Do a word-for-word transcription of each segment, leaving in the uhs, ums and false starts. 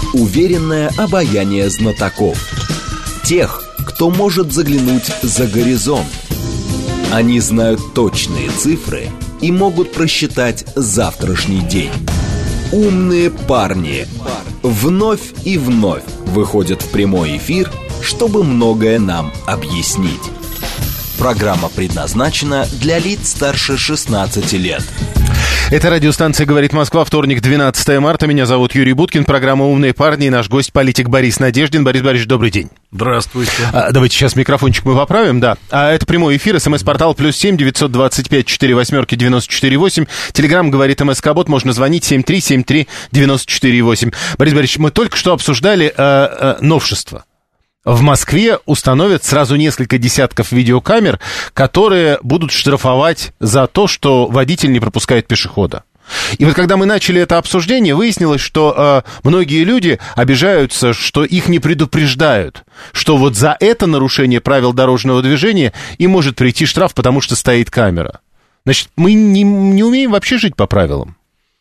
Уверенное обаяние знатоков. Тех, кто может заглянуть за горизонт. Они знают точные цифры и могут просчитать завтрашний день. Умные парни вновь и вновь выходят в прямой эфир, чтобы многое нам объяснить. Программа предназначена для лиц старше шестнадцати лет. Это радиостанция «Говорит Москва», вторник, двенадцатое марта. Меня зовут Юрий Буткин, программа «Умные парни», и наш гость, политик Борис Надеждин. Борис Борисович, добрый день. Здравствуйте. А, давайте сейчас микрофончик мы поправим, да. А, это прямой эфир, смс-портал плюс семь девятьсот двадцать пять четыре восьмерки девяносто четыре восемь. Телеграмм «Говорит МСК-бот», можно звонить семь три семь три девяносто четыре восемь. Борис Борисович, мы только что обсуждали а, а, новшество. В Москве установят сразу несколько десятков видеокамер, которые будут штрафовать за то, что водитель не пропускает пешехода. И вот когда мы начали это обсуждение, выяснилось, что э, многие люди обижаются, что их не предупреждают, что вот за это нарушение правил дорожного движения им может прийти штраф, потому что стоит камера. Значит, мы не, не умеем вообще жить по правилам.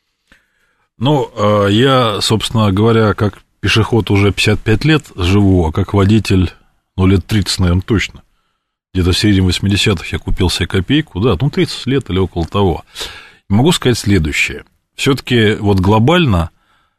Ну, э, я, собственно говоря, как пешеход уже пятьдесят пять лет живу, а как водитель, ну, лет тридцать, наверное, точно. Где-то в середине восьмидесятых я купил себе копейку, да, ну, тридцать лет или около того. Могу сказать следующее. Все-таки вот глобально,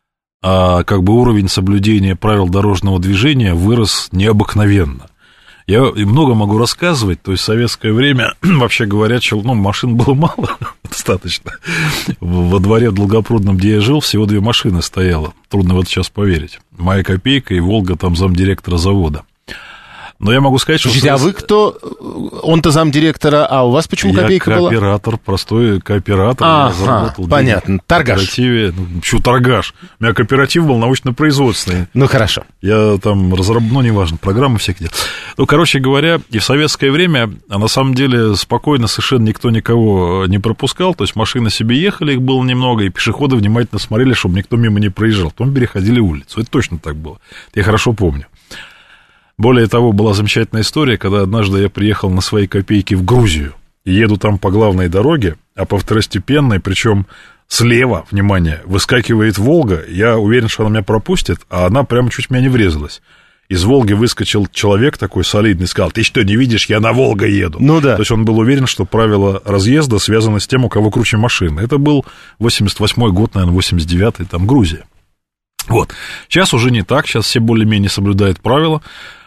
а, как бы уровень соблюдения правил дорожного движения вырос необыкновенно. Я много могу рассказывать, то есть в советское время, вообще говоря, ну, машин было мало, достаточно. Во дворе в Долгопрудном, где я жил, всего две машины стояло. Трудно в это сейчас поверить. Моя копейка и Волга, там, замдиректора завода. Но я могу сказать, что... Слушайте, а вы кто? Он-то замдиректора, а у вас почему я копейка была? Я кооператор, простой кооператор. Ага, понятно, торгаш. В ну, почему торгаш? У меня кооператив был научно-производственный. Ну, хорошо. Я там разработал, ну, неважно, программы всякие. Ну, короче говоря, и в советское время, а на самом деле, спокойно совершенно никто никого не пропускал, то есть машины себе ехали, их было немного, и пешеходы внимательно смотрели, чтобы никто мимо не проезжал. Потом переходили улицу. Это точно так было. Я хорошо помню. Более того, была замечательная история, когда однажды я приехал на своей копейке в Грузию, и еду там по главной дороге, а по второстепенной, причем слева, внимание, выскакивает «Волга», я уверен, что она меня пропустит, а она прямо чуть в меня не врезалась. Из «Волги» выскочил человек такой солидный и сказал: «Ты что, не видишь, я на «Волга» еду». Ну да. То есть он был уверен, что правила разъезда связаны с тем, у кого круче машины. Это был восемьдесят восьмой год, наверное, восемьдесят девятый, там, Грузия. Вот. Сейчас уже не так, сейчас все более-менее соблюдают правила.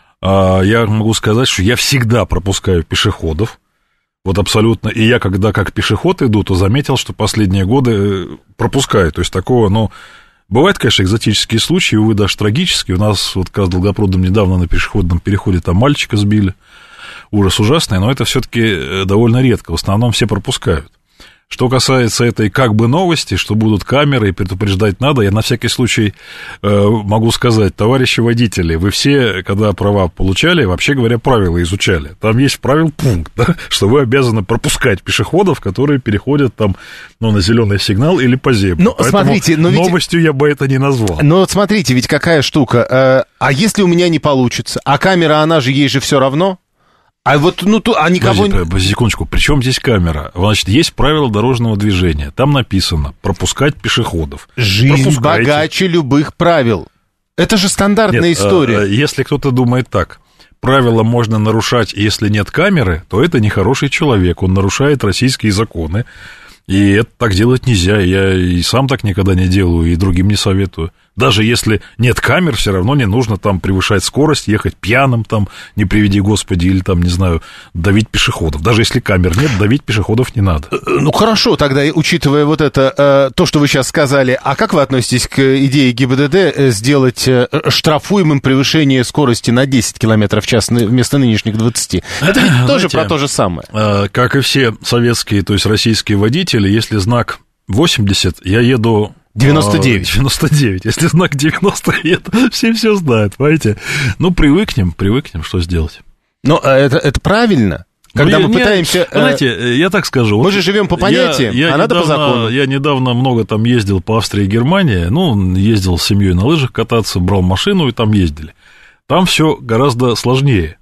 Я могу сказать, что я всегда пропускаю пешеходов, вот абсолютно, и я, когда как пешеход иду, то заметил, что последние годы пропускаю, то есть такого, ну, бывают, конечно, экзотические случаи, увы, даже трагические, у нас вот как раз в Долгопрудном недавно на пешеходном переходе там мальчика сбили, ужас ужасный, но это все-таки довольно редко, в основном все пропускают. Что касается этой как бы новости, что будут камеры и предупреждать надо, я на всякий случай э, могу сказать, товарищи водители, вы все, когда права получали, вообще говоря, правила изучали. Там есть в правил пункт, да, что вы обязаны пропускать пешеходов, которые переходят там, ну, на зеленый сигнал или по зебре. Ну, смотрите, но ведь... новостью я бы это не назвал. Ну, вот смотрите, ведь какая штука. Э, а если у меня не получится? А камера, она же, ей же все равно? А вот, ну, то, а никого... Подожди, секундочку, при чем здесь камера? Значит, есть правила дорожного движения, там написано пропускать пешеходов. Жизнь Пропускайте. Богаче любых правил. Это же стандартная нет, история. Если кто-то думает так, правила можно нарушать, если нет камеры, то это нехороший человек, он нарушает российские законы, и это так делать нельзя, я и сам так никогда не делаю, и другим не советую. Даже если нет камер, все равно не нужно там превышать скорость, ехать пьяным, там, не приведи Господи, или там, не знаю, давить пешеходов. Даже если камер нет, давить пешеходов не надо. Ну, хорошо, тогда, учитывая вот это, э, то, что вы сейчас сказали, а как вы относитесь к идее ГИБДД сделать э, штрафуемым превышение скорости на десять километров в час вместо нынешних двадцати? Это ведь Знаете, тоже про то же самое. Э, как и все советские, то есть российские водители, если знак восемьдесят, я еду... девяносто девять. девяносто девять. Если знак девяносто, это все все знают, понимаете? Ну, привыкнем, привыкнем, что сделать. Но это, это правильно. Когда ну, мы я, пытаемся... Знаете, э, я так скажу. Мы вот же живем по понятиям, я, я а недавно, надо по закону. Я недавно много там ездил по Австрии и Германии, ну, ездил с семьей на лыжах кататься, брал машину и там ездили. Там все гораздо сложнее.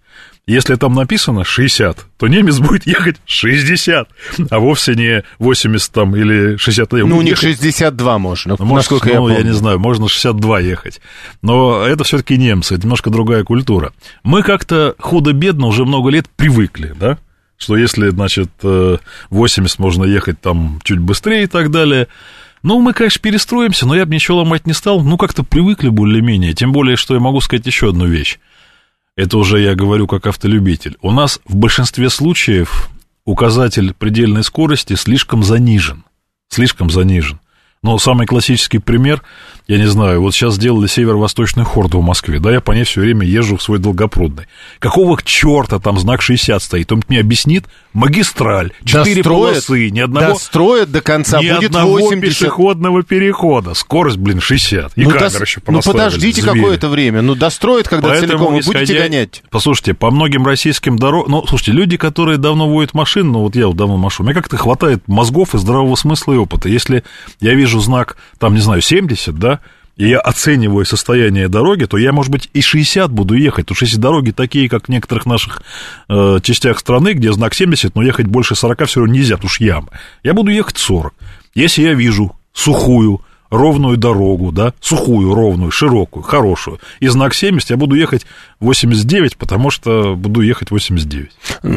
Если там написано шестьдесят, то немец будет ехать шестьдесят, а вовсе не восемьдесят там или шестьдесят. Ну, у них шестьдесят два можно, может, насколько ну, я помню. Я не знаю, можно шестьдесят два ехать. Но это все-таки немцы, это немножко другая культура. Мы как-то худо-бедно уже много лет привыкли, да, что если, значит, восемьдесят можно ехать там чуть быстрее и так далее. Ну, мы, конечно, перестроимся, но я бы ничего ломать не стал. Ну, как-то привыкли более-менее. Тем более, что я могу сказать еще одну вещь. Это уже я говорю как автолюбитель. У нас в большинстве случаев указатель предельной скорости слишком занижен. Слишком занижен. Но самый классический пример, я не знаю, вот сейчас сделали северо-восточную хорду в Москве, да, я по ней все время езжу в свой долгопрудный. Какого черта там знак шестьдесят стоит? Он мне объяснит, магистраль, четыре полосы, ни одного... Достроят до конца, ни будет одного восемьдесят. Пешеходного перехода. Скорость, блин, шестьдесят. И ну, камеры до... еще ну подождите звери. Какое-то время, ну достроят, когда Поэтому, целиком, вы исходя... будете гонять. Послушайте, по многим российским дорогам... Ну, слушайте, люди, которые давно водят машину, ну вот я вот давно машу, мне как-то хватает мозгов и здравого смысла и опыта. Если я вижу знак, там, не знаю, семьдесят, да, и я оцениваю состояние дороги, то я, может быть, и шестьдесят буду ехать, потому что если дороги такие, как в некоторых наших э, частях страны, где знак семьдесят, но ехать больше сорока все равно нельзя, потому что ямы, я буду ехать сорок. Если я вижу сухую, ровную дорогу, да, сухую, ровную, широкую, хорошую, и знак семьдесят, я буду ехать восемьдесят девять, потому что буду ехать восемьдесят девять.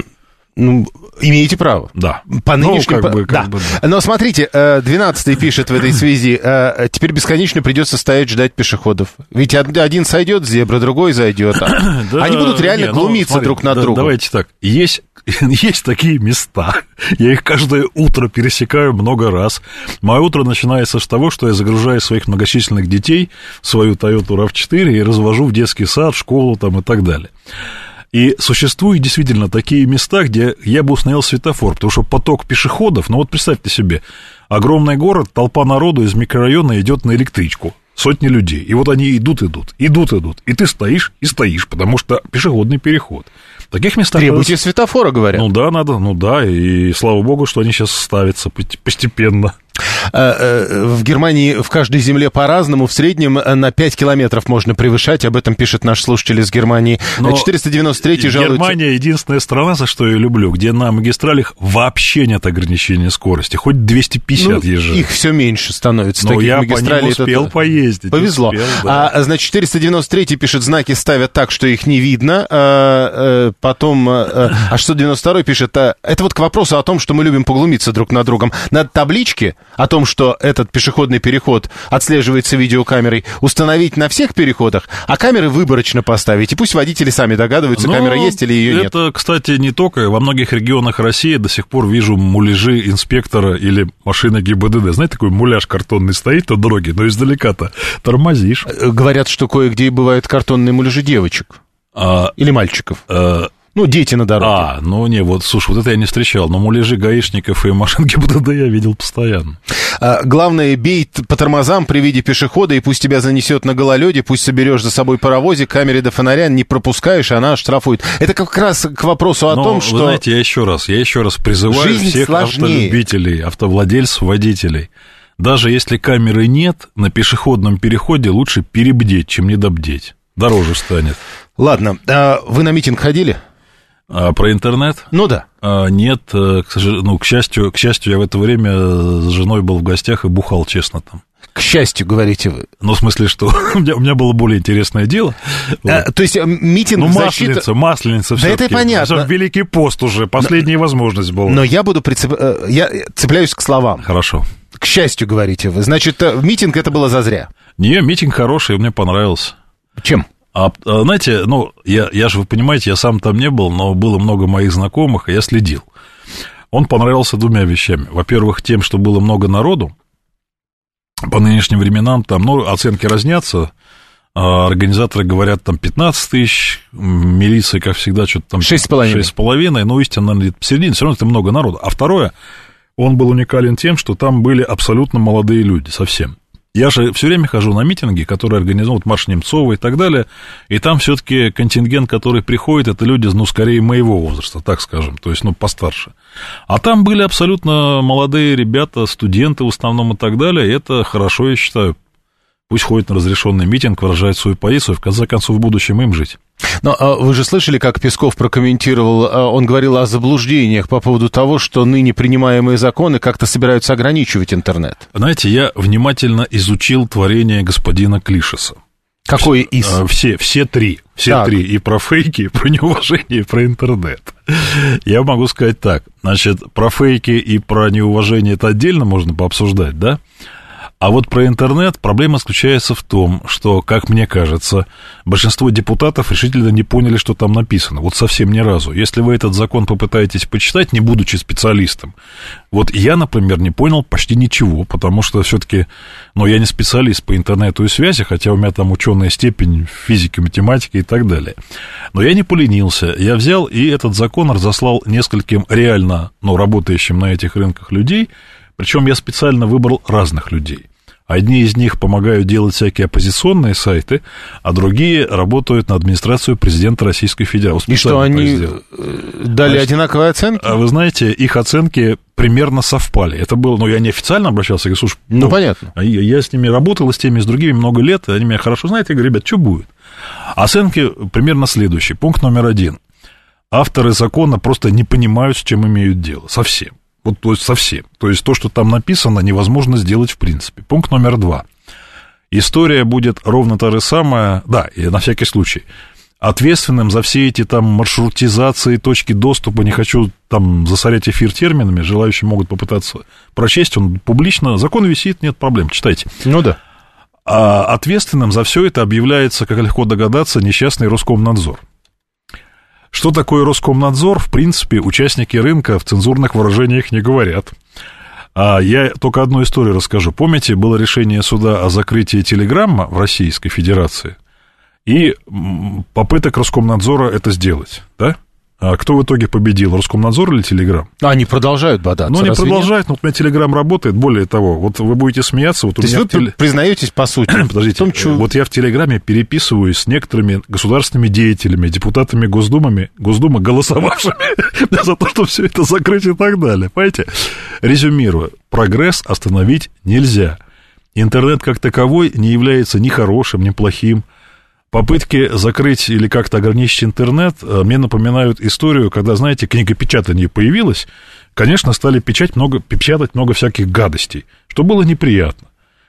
Ну, имеете право. Да. По нынешним... Ну, как бы, как да. бы, да. Но смотрите, двенадцатый пишет в этой связи, теперь бесконечно придется стоять ждать пешеходов. Ведь один сойдет с зебры, другой зайдет. Они будут реально не, глумиться ну, смотри, друг над да, другом. Давайте так. Есть, есть такие места. Я их каждое утро пересекаю много раз. Мое утро начинается с того, что я загружаю своих многочисленных детей в свою Toyota рав четыре и развожу в детский сад, школу там, и так далее. И существуют действительно такие места, где я бы установил светофор, потому что поток пешеходов, ну вот представьте себе, огромный город, толпа народу из микрорайона идет на электричку, сотни людей, и вот они идут, идут, идут, идут, и ты стоишь и стоишь, потому что пешеходный переход. В таких местах... Требуйте когда... светофора, говорят. Ну да, надо, ну да, и слава богу, что они сейчас ставятся постепенно. В Германии в каждой земле по-разному, в среднем на пять километров можно превышать, об этом пишет наш слушатель из Германии. Но четыреста девяносто третий жалуется... Германия единственная страна, за что я люблю, где на магистралях вообще нет ограничения скорости, хоть двести пятьдесят ну, езжай. Их все меньше становится. Но я по ним успел это... поездить. Повезло. Успел, да. а, значит, четыреста девяносто третий пишет, знаки ставят так, что их не видно. А, а, потом, а, а шестьсот девяносто второй пишет, а, это вот к вопросу о том, что мы любим поглумиться друг над другом. Надо таблички о том, что этот пешеходный переход отслеживается видеокамерой, установить на всех переходах, а камеры выборочно поставить. И пусть водители сами догадываются, Но камера есть или ее это, нет. Это, кстати, не только. Во многих регионах России до сих пор вижу муляжи инспектора или машины ГИБДД. Знаете, такой муляж картонный стоит на дороге, но издалека-то тормозишь. Говорят, что кое-где бывают картонные муляжи девочек. А, или мальчиков. А, Ну, дети на дороге. А, ну не, вот, слушай, вот это я не встречал, но муляжи гаишников и машин ГИБДД я видел постоянно. А, главное, бей по тормозам при виде пешехода, и пусть тебя занесет на гололеде, пусть соберешь за собой паровозик, камере до фонаря не пропускаешь, она штрафует. Это как раз к вопросу о но, том, что... вы знаете, я еще раз, я еще раз призываю Жизнь всех сложнее. автолюбителей, автовладельцев, водителей. Даже если камеры нет, на пешеходном переходе лучше перебдеть, чем недобдеть. Дороже станет. Ладно, а вы на митинг ходили? А про интернет? Ну да. А, нет, к, ну, к счастью, к счастью, я в это время с женой был в гостях и бухал, честно, там. К счастью, говорите вы. Ну, в смысле, что у, меня, у меня было более интересное дело. А, вот. То есть митинг ну, защита... масленица, масленица да это понятно. Великий пост уже, последняя но, возможность была. Но я буду прицеп... я цепляюсь к словам. Хорошо. К счастью, говорите вы. Значит, митинг это было зазря. Не, митинг хороший, мне понравился. Чем? А, знаете, ну, я, я же, вы понимаете, я сам там не был, но было много моих знакомых, и я следил. Он понравился двумя вещами. Во-первых, тем, что было много народу. По нынешним временам там, ну, оценки разнятся. Организаторы говорят, там, пятнадцать тысяч, милиция, как всегда, что-то там... шесть с половиной. шесть с половиной, но истинно, наверное, где-то посередине, все равно это много народу. А второе, он был уникален тем, что там были абсолютно молодые люди, совсем. Я же все время хожу на митинги, которые организуют марш Немцова и так далее, и там все-таки контингент, который приходит, это люди, ну, скорее моего возраста, так скажем, то есть, ну, постарше. А там были абсолютно молодые ребята, студенты в основном и так далее, и это хорошо, я считаю. Пусть ходят на разрешенный митинг, выражают свою позицию, в конце концов, в будущем им жить. Но а вы же слышали, как Песков прокомментировал, а, он говорил о заблуждениях по поводу того, что ныне принимаемые законы как-то собираются ограничивать интернет. Знаете, я внимательно изучил творение господина Клишеса. Какое из? Все, все три. Все так. три. И про фейки, и про неуважение, и про интернет. Я могу сказать так. Значит, про фейки и про неуважение это отдельно можно пообсуждать, да? А вот про интернет проблема заключается в том, что, как мне кажется, большинство депутатов решительно не поняли, что там написано. Вот совсем ни разу. Если вы этот закон попытаетесь почитать, не будучи специалистом, вот я, например, не понял почти ничего, потому что все-таки, ну, я не специалист по интернету и связи, хотя у меня там ученая степень физики, математики и так далее. Но я не поленился. Я взял и этот закон разослал нескольким реально, ну, работающим на этих рынках людей, причем я специально выбрал разных людей. Одни из них помогают делать всякие оппозиционные сайты, а другие работают на администрацию президента Российской Федерации. И что, они дали Значит, одинаковые оценки? А вы знаете, их оценки примерно совпали. Это было, ну, я не официально обращался, я говорю, слушай, ну, ну понятно. Я, я с ними работал, и с теми, и с другими много лет, и они меня хорошо знают, я говорю, ребят, что будет? Оценки примерно следующие. Пункт номер один. Авторы закона просто не понимают, с чем имеют дело. Совсем. Вот, то есть совсем. То есть то, что там написано, невозможно сделать в принципе. Пункт номер два. История будет ровно та же самая, да, и на всякий случай. Ответственным за все эти там маршрутизации, точки доступа, не хочу там засорять эфир терминами, желающие могут попытаться прочесть, он публично, закон висит, нет проблем, читайте. Ну да. А ответственным за все это объявляется, как легко догадаться, несчастный Роскомнадзор. Что такое Роскомнадзор? В принципе, участники рынка в цензурных выражениях не говорят. А я только одну историю расскажу. Помните, было решение суда о закрытии телеграмма в Российской Федерации и попыток Роскомнадзора это сделать, да? А кто в итоге победил, Роскомнадзор или Телеграм? Они продолжают бодаться. Ну, они продолжают, но у меня Телеграм работает. Более того, вот вы будете смеяться. Вот То у есть меня вы теле... признаетесь по сути? Подождите, том, что... вот я в Телеграме переписываюсь с некоторыми государственными деятелями, депутатами Госдумы, Госдумы голосовавшими за то, что все это закрыть и так далее. Понимаете? Резюмирую. Прогресс остановить нельзя. Интернет как таковой не является ни хорошим, ни плохим. Попытки закрыть или как-то ограничить интернет мне напоминают историю, когда, знаете, книгопечатание появилось, конечно, стали печатать много, печатать много всяких гадостей, что было неприятно.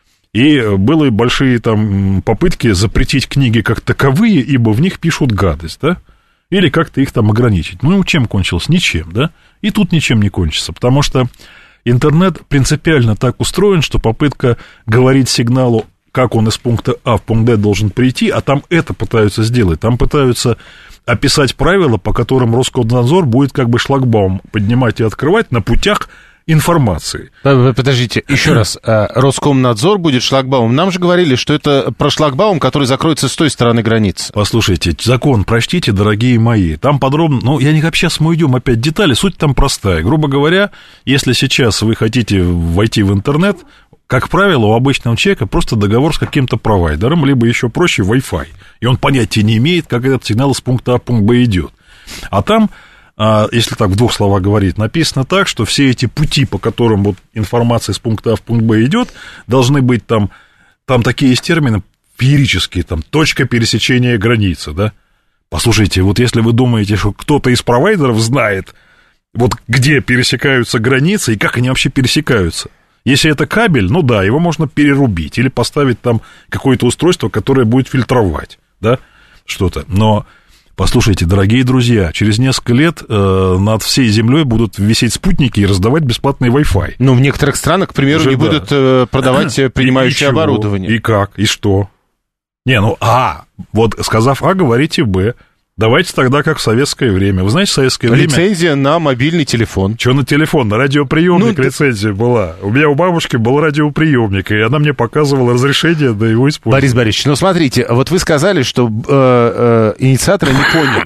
И были большие там попытки запретить книги как таковые, ибо в них пишут гадость, да? Или как-то их там ограничить. Ну, чем кончилось? Ничем, да? И тут ничем не кончится, потому что интернет принципиально так устроен, что попытка говорить сигналу, как он из пункта А в пункт Д должен прийти, а там это пытаются сделать. Там пытаются описать правила, по которым Роскомнадзор будет как бы шлагбаум поднимать и открывать на путях информации. Подождите, еще раз. Роскомнадзор будет шлагбаумом. Нам же говорили, что это про шлагбаум, который закроется с той стороны границы. Послушайте, закон прочтите, дорогие мои. Там подробно, ну, я не сейчас мы уйдем опять в детали, суть там простая. Грубо говоря, если сейчас вы хотите войти в интернет, как правило, у обычного человека просто договор с каким-то провайдером, либо еще проще Wi-Fi. И он понятия не имеет, как этот сигнал из пункта А в пункт Б идет. А там, если так в двух словах говорить, написано так, что все эти пути, по которым вот информация из пункта А в пункт Б идет, должны быть там, там такие есть термины феерические, там, точка пересечения границы, да? Послушайте, вот если вы думаете, что кто-то из провайдеров знает, вот где пересекаются границы и как они вообще пересекаются. Если это кабель, ну да, его можно перерубить или поставить там какое-то устройство, которое будет фильтровать, да, что-то. Но, послушайте, дорогие друзья, через несколько лет э, над всей землей будут висеть спутники и раздавать бесплатный Wi-Fi. Ну, в некоторых странах, к примеру, Уже, не да. будут э, продавать принимающее и оборудование. И как? И что? Не, ну, а, вот сказав А, говорите Б. Давайте тогда, как в советское время. Вы знаете, в советское время... Лицензия на мобильный телефон. Что на телефон? На радиоприемник ну, лицензия ты... была. У меня у бабушки был радиоприемник, и она мне показывала разрешение на его использование. Борис Борисович, ну смотрите, вот вы сказали, что э, э, инициаторы не поняли.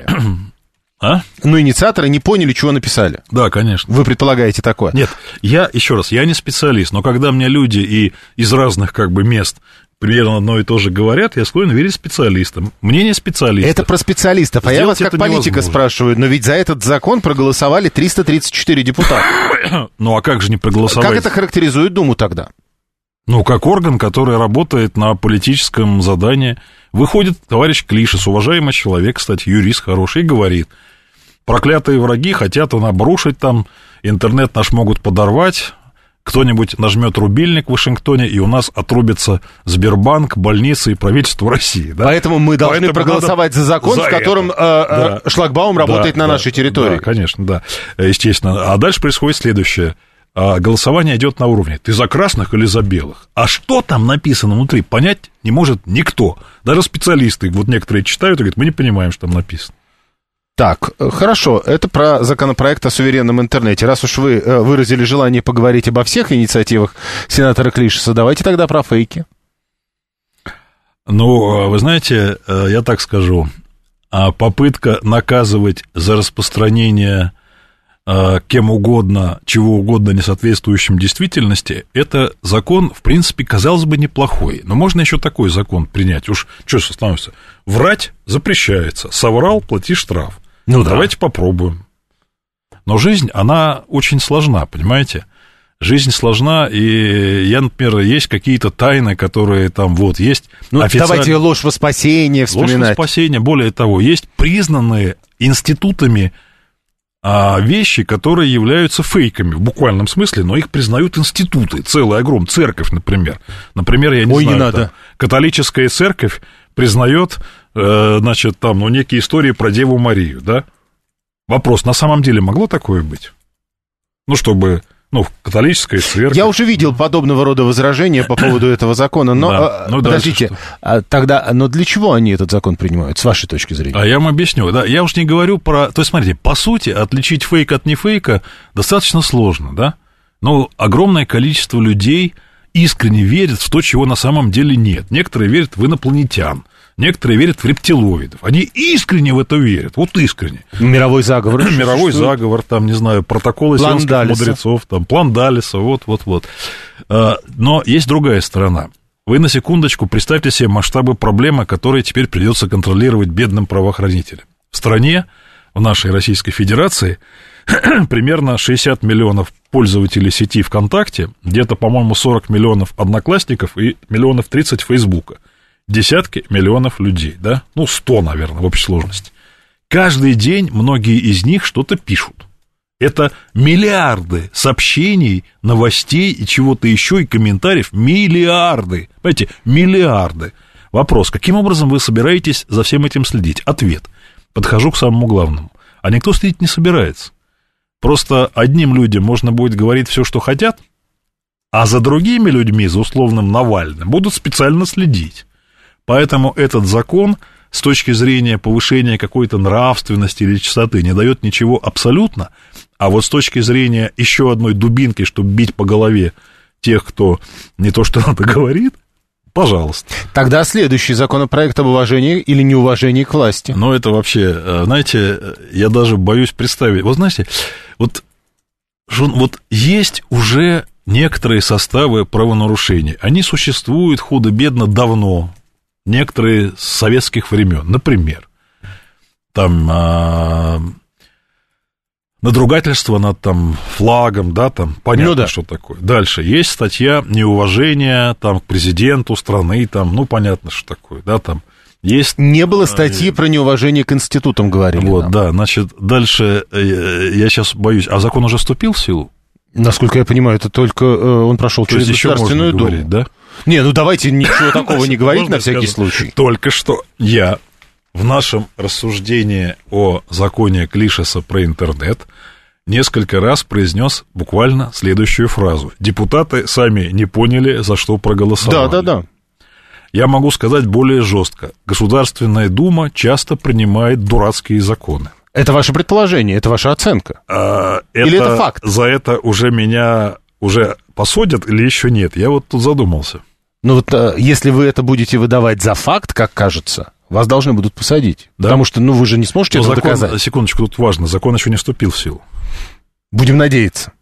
А? Ну, инициаторы не поняли, чего написали. Да, конечно. Вы предполагаете такое? Нет, я, еще раз, я не специалист, но когда мне люди и из разных, как бы, мест примерно одно и то же говорят, я склонен верить специалистам. Мнение специалистов. Это про специалистов, а Сделать я вас как политика невозможно. спрашиваю, но ведь за этот закон проголосовали триста тридцать четыре депутата. Ну, а как же не проголосовать? Как это характеризует Думу тогда? Ну, как орган, который работает на политическом задании. Выходит товарищ Клишес, уважаемый человек, кстати, юрист хороший, и говорит: проклятые враги хотят он обрушить там, интернет наш могут подорвать, кто-нибудь нажмет рубильник в Вашингтоне, и у нас отрубится Сбербанк, больницы и правительство России. Да? Поэтому мы должны Поэтому проголосовать за закон, за с которым да. э, шлагбаум работает да, на да, нашей территории. Да, конечно, да, естественно. А дальше происходит следующее. Голосование идет на уровне: ты за красных или за белых? А что там написано внутри, понять не может никто. Даже специалисты, вот некоторые читают и говорят: мы не понимаем, что там написано. Так, хорошо, это про законопроект о суверенном интернете. Раз уж вы выразили желание поговорить обо всех инициативах сенатора Клишеса, давайте тогда про фейки. Ну, вы знаете, я так скажу, попытка наказывать за распространение кем угодно, чего угодно, не соответствующим действительности, это закон, в принципе, казалось бы, неплохой. Но можно еще такой закон принять. Уж что становится? Врать запрещается. Соврал — плати штраф. Ну, давайте да. попробуем. Но жизнь, она очень сложна, понимаете? Жизнь сложна, и я, например, есть какие-то тайны, которые там вот есть. Ну, официально... давайте ложь во спасение вспоминать. Ложь во спасение, более того, есть признанные институтами а, вещи, которые являются фейками в буквальном смысле, но их признают институты, целый огромный, церковь, например. Например, я не Ой, знаю, не надо. Там, католическая церковь признает, э, значит, там, ну, некие истории про Деву Марию, да? Вопрос: на самом деле могло такое быть? Ну, чтобы, ну, католическая церковь... Я уже видел подобного рода возражения по поводу этого закона, но, да, ну, подождите, а, тогда, но для чего они этот закон принимают, с вашей точки зрения? А я вам объясню, да, я уж не говорю про... То есть, смотрите, по сути, отличить фейк от нефейка достаточно сложно, да? Но огромное количество людей искренне верят в то, чего на самом деле нет. Некоторые верят в инопланетян, некоторые верят в рептилоидов. Они искренне в это верят, вот искренне. Мировой заговор. Мировой заговор, там, не знаю, протоколы сионских мудрецов, там, план Даллеса, вот-вот-вот. Но есть другая сторона. Вы на секундочку представьте себе масштабы проблемы, которые теперь придется контролировать бедным правоохранителям. В стране, в нашей Российской Федерации, примерно шестьдесят миллионов пользователей сети ВКонтакте, где-то, по-моему, сорок миллионов одноклассников и миллионов тридцать Фейсбука. Десятки миллионов людей, да? Ну, сто, наверное, в общей сложности. Каждый день многие из них что-то пишут. Это миллиарды сообщений, новостей и чего-то еще, и комментариев. Миллиарды. Понимаете, миллиарды. Вопрос: каким образом вы собираетесь за всем этим следить? Ответ: подхожу к самому главному. А никто следить не собирается. Просто одним людям можно будет говорить все, что хотят, а за другими людьми, за условным Навальным, будут специально следить. Поэтому этот закон с точки зрения повышения какой-то нравственности или чистоты не дает ничего абсолютно, а вот с точки зрения еще одной дубинки, чтобы бить по голове тех, кто не то что надо говорит, пожалуйста. Тогда следующий законопроект об уважении или неуважении к власти. Ну, это вообще, знаете, я даже боюсь представить. Вот знаете, вот, вот есть уже некоторые составы правонарушений. Они существуют худо-бедно давно, некоторые с советских времен. Например, там а, надругательство над там, флагом, да, там понятно, ну, да. что такое. Дальше есть статья неуважения там, к президенту страны, там, ну, понятно, что такое, да, там. Есть... Не было статьи про неуважение к институтам, говорили. Вот, нам. Да, значит, дальше я сейчас боюсь, а закон уже вступил в силу? Насколько я понимаю, это только он прошел То через Государственную Думу. Говорить, да? Не, ну давайте ничего такого не говорить на всякий случай. Только что я в нашем рассуждении о законе Клишеса про интернет несколько раз произнес буквально следующую фразу. Депутаты сами не поняли, за что проголосовали. Да, да, да. Я могу сказать более жестко. Государственная Дума часто принимает дурацкие законы. Это ваше предположение, это ваша оценка? А, или это, это факт? За это уже меня уже посадят или еще нет? Я вот тут задумался. Ну вот если вы это будете выдавать за факт, как кажется, вас должны будут посадить. Да? Потому что, ну, вы же не сможете Но это закон, доказать. Секундочку, тут важно, закон еще не вступил в силу. Будем надеяться.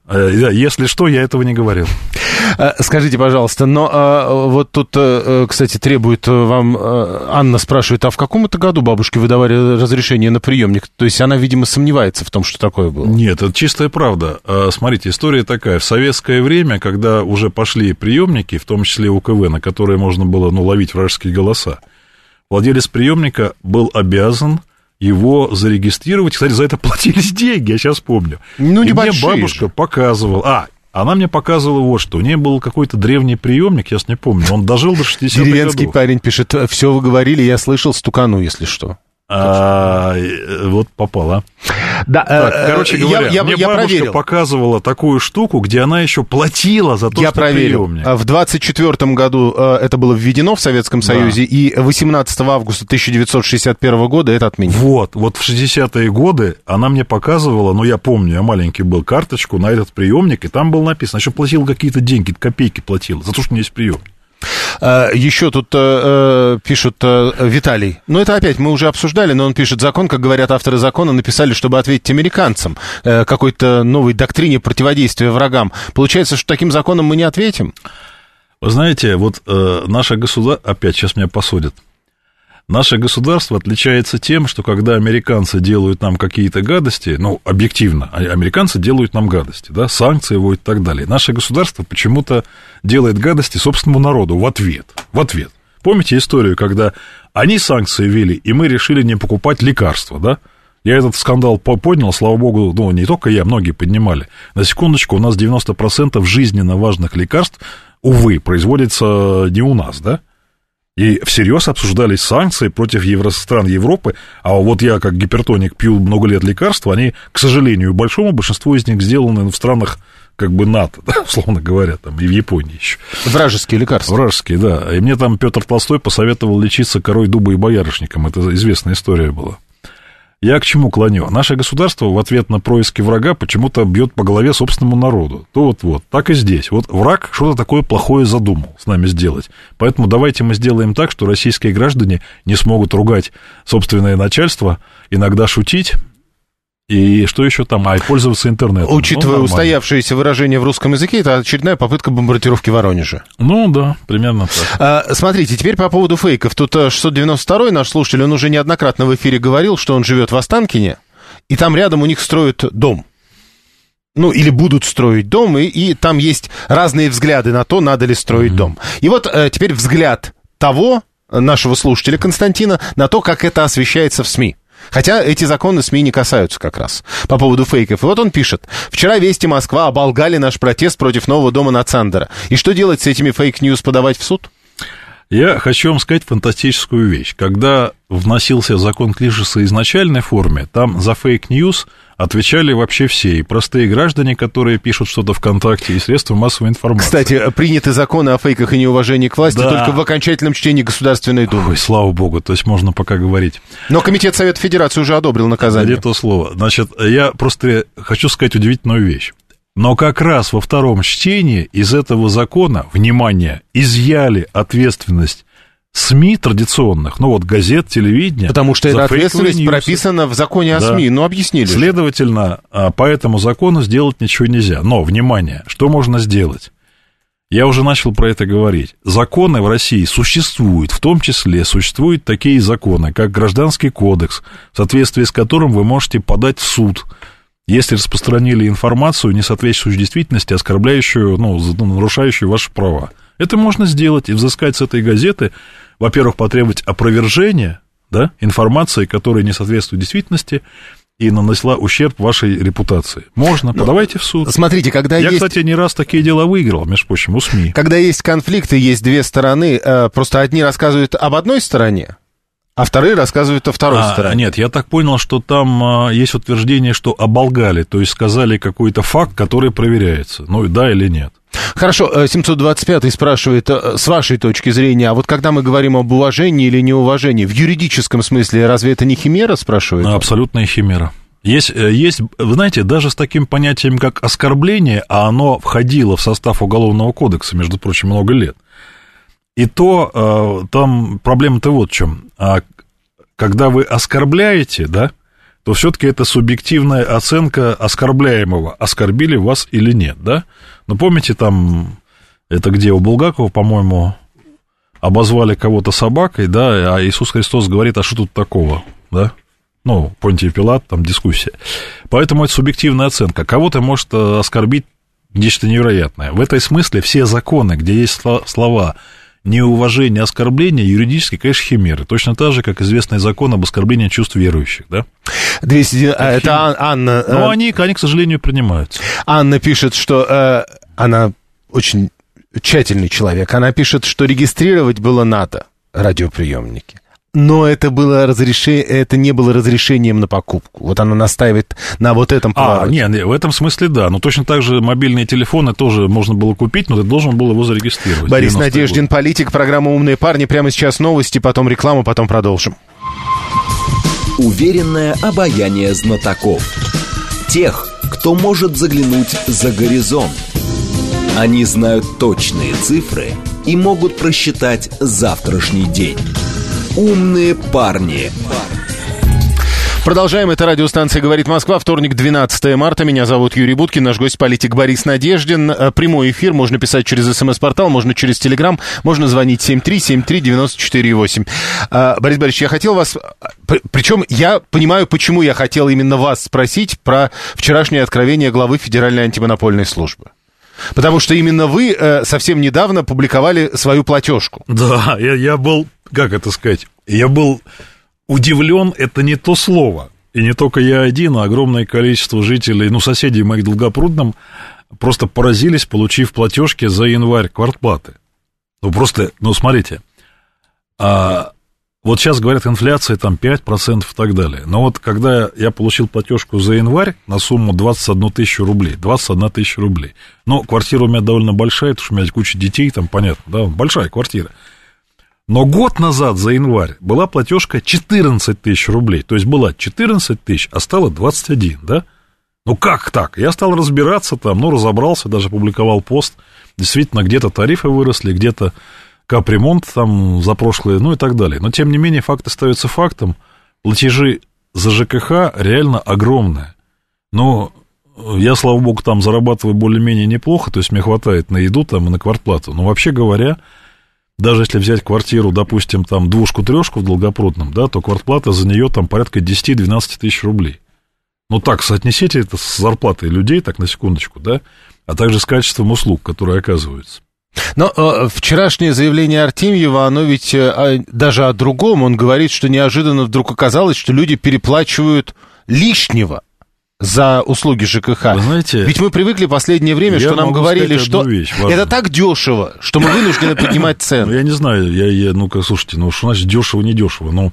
Если что, я этого не говорил. Скажите, пожалуйста, но вот тут, кстати, требует вам, Анна спрашивает, а в каком это году бабушке выдавали разрешение на приемник? То есть она, видимо, сомневается в том, что такое было. Нет, это чистая правда. Смотрите, история такая. В советское время, когда уже пошли приемники, в том числе УКВ, на которые можно было, ну, ловить вражеские голоса, владелец приемника был обязан его зарегистрировать. Кстати, за это платились деньги, я сейчас помню. Ну, и небольшие мне бабушка же. показывала... А, она мне показывала вот что. У нее был какой-то древний приемник, я сейчас не помню. Он дожил до шестидесятых годов. Деревенский парень пишет, все вы говорили, я слышал, стукану, если что. А, вот попала. Да, так, короче говоря, я, я, мне я бабушка проверил. показывала такую штуку, где она еще платила за то, я что проверил. приемник. В двадцать четвёртом году это было введено в Советском да. Союзе, и восемнадцатого августа тысяча девятьсот шестьдесят первого года это отменили. Вот, вот в шестидесятые годы она мне показывала, ну, я помню, я маленький был, карточку на этот приемник, и там было написано, еще платил какие-то деньги, копейки платил, за то, что у меня есть приемник. Еще тут э, пишут э, Виталий. Ну, это опять мы уже обсуждали, но он пишет, закон, как говорят авторы закона, написали, чтобы ответить американцам э, какой-то новой доктрине противодействия врагам. Получается, что таким законом мы не ответим? Вы знаете, вот э, наше государство... Опять, сейчас меня посадят. Наше государство отличается тем, что когда американцы делают нам какие-то гадости, ну, объективно, американцы делают нам гадости, да, санкции вводят и так далее. Наше государство почему-то делает гадости собственному народу в ответ, в ответ. Помните историю, когда они санкции ввели, и мы решили не покупать лекарства, да? Я этот скандал поднял, слава богу, ну, не только я, многие поднимали. На секундочку, у нас девяносто процентов жизненно важных лекарств, увы, производится не у нас, да? И всерьез обсуждались санкции против евро... стран Европы, а вот я, как гипертоник, пью много лет лекарства, они, к сожалению, большому большинству из них сделаны в странах, как бы, НАТО, да, условно говоря, там, и в Японии еще. Вражеские лекарства. Вражеские, да. И мне там Петр Толстой посоветовал лечиться корой дуба и боярышником, это известная история была. Я к чему клоню? Наше государство в ответ на происки врага почему-то бьет по голове собственному народу. То вот-вот, так и здесь. Вот враг что-то такое плохое задумал с нами сделать. Поэтому давайте мы сделаем так, что российские граждане не смогут ругать собственное начальство, иногда шутить. И что еще там? А, и пользоваться интернетом. Учитывая ну, устоявшееся выражение в русском языке, это очередная попытка бомбардировки Воронежа. Ну, да, примерно так. А, смотрите, теперь по поводу фейков. Тут шестьсот девяносто второй наш слушатель, он уже неоднократно в эфире говорил, что он живет в Останкине, и там рядом у них строят дом. Ну, или будут строить дом, и, и там есть разные взгляды на то, надо ли строить mm-hmm. дом. И вот а, теперь взгляд того, нашего слушателя Константина, на то, как это освещается в СМИ. Хотя эти законы СМИ не касаются как раз по поводу фейков. И вот он пишет. Вчера «Вести Москва» оболгали наш протест против нового дома на Цандера. И что делать с этими фейк-ньюс, подавать в суд? Я хочу вам сказать фантастическую вещь. Когда вносился закон Клишеса в изначальной форме, там за фейк-ньюс отвечали вообще все, и простые граждане, которые пишут что-то ВКонтакте, и средства массовой информации. Кстати, приняты законы о фейках и неуважении к власти да. только в окончательном чтении Государственной Думы. Ой, слава богу, то есть можно пока говорить. Но Комитет Совета Федерации уже одобрил наказание. Не то слово. Значит, я просто хочу сказать удивительную вещь. Но как раз во втором чтении из этого закона, внимание, изъяли ответственность СМИ традиционных, ну вот газет, телевидения. Потому что эта ответственность ньюсы. прописана в законе о да. СМИ, ну объяснили. Следовательно, же. по этому закону сделать ничего нельзя. Но, внимание, что можно сделать? Я уже начал про это говорить. Законы в России существуют, в том числе существуют такие законы, как Гражданский кодекс, в соответствии с которым вы можете подать в суд, если распространили информацию, не соответствующую действительности, оскорбляющую, ну, нарушающую ваши права. Это можно сделать и взыскать с этой газеты, во-первых, потребовать опровержения, да, информации, которая не соответствует действительности и нанесла ущерб вашей репутации. Можно, но подавайте в суд. Смотрите, когда Я, есть... кстати, не раз такие дела выиграл, между прочим, у СМИ. Когда есть конфликты, есть две стороны, просто одни рассказывают об одной стороне, а вторые рассказывают о второй а, стороне. Нет, я так понял, что там а, есть утверждение, что оболгали, то есть сказали какой-то факт, который проверяется. Ну, да или нет. Хорошо, семьсот двадцать пятый спрашивает, с вашей точки зрения, а вот когда мы говорим об уважении или неуважении, в юридическом смысле, разве это не химера, спрашивает? Абсолютная химера. Есть, есть, вы знаете, даже с таким понятием, как оскорбление, а оно входило в состав Уголовного кодекса, между прочим, много лет, и то там проблема-то вот в чем. Когда вы оскорбляете, да, то все-таки это субъективная оценка оскорбляемого, оскорбили вас или нет, да? Ну, помните, там, это где у Булгакова, по-моему, обозвали кого-то собакой, да, а Иисус Христос говорит, а что тут такого, да? Ну, Понтий Пилат, там дискуссия. Поэтому это субъективная оценка. Кого-то может оскорбить нечто невероятное. В этой смысле все законы, где есть слова неуважение, оскорбление, юридически, конечно, химеры. Точно так же, как известный закон об оскорблении чувств верующих, да? двести, а, это Анна... Ну, они, они, к сожалению, принимаются. Анна пишет, что э, она очень тщательный человек. Она пишет, что регистрировать было надо радиоприемники. Но это, было разрешение, это не было разрешением на покупку. Вот она настаивает на вот этом повороте. А, нет, в этом смысле да. Но точно так же мобильные телефоны тоже можно было купить, но ты должен был его зарегистрировать. Борис Надеждин, политик, программа «Умные парни». Прямо сейчас новости, потом реклама, потом продолжим. Уверенное обаяние знатоков. Тех, кто может заглянуть за горизонт. Они знают точные цифры и могут просчитать завтрашний день. «Умные парни». Продолжаем. Это радиостанция «Говорит Москва». Вторник, двенадцатое марта. Меня зовут Юрий Буткин. Наш гость-политик Борис Надеждин. Прямой эфир. Можно писать через СМС-портал, можно через Телеграм, можно звонить семь три семь три девять четыре восемь. Борис Борисович, я хотел вас... Причем я понимаю, почему я хотел именно вас спросить про вчерашнее откровение главы Федеральной антимонопольной службы. Потому что именно вы э, совсем недавно публиковали свою платежку. Да, я, я был, как это сказать, я был удивлен, это не то слово. И не только я один, а огромное количество жителей, ну, соседей моих в Долгопрудном просто поразились, получив платежки за январь квартплаты. Ну, просто, ну, смотрите, а, вот сейчас говорят, инфляция там пять процентов и так далее. Но вот когда я получил платежку за январь на сумму двадцать одну тысячу рублей, двадцать одна тысяча рублей. Ну, квартира у меня довольно большая, потому что у меня куча детей, там, понятно, да, большая квартира. Но год назад за январь была платежка четырнадцать тысяч рублей. То есть была четырнадцать тысяч, а стало двадцать один, да? Ну, как так? Я стал разбираться там, ну, разобрался, даже публиковал пост. Действительно, где-то тарифы выросли, где-то капремонт там за прошлые, ну и так далее. Но, тем не менее, факт остается фактом. Платежи за ЖКХ реально огромные. Но я, слава богу, там зарабатываю более-менее неплохо, то есть мне хватает на еду там и на квартплату. Но вообще говоря, даже если взять квартиру, допустим, там двушку-трешку в Долгопрудном, да, то квартплата за нее там порядка десять-двенадцать тысяч рублей. Ну так, соотнесите это с зарплатой людей, так на секундочку, да, а также с качеством услуг, которые оказываются. Но э, вчерашнее заявление Артемьева, оно ведь э, даже о другом. Он говорит, что неожиданно вдруг оказалось, что люди переплачивают лишнего за услуги ЖКХ. Вы знаете, ведь мы привыкли в последнее время, что нам говорили, что вещь, это так дешево, что мы вынуждены поднимать цены. Ну, я не знаю, я, я, ну-ка, слушайте, ну что значит дешево, не дешево, но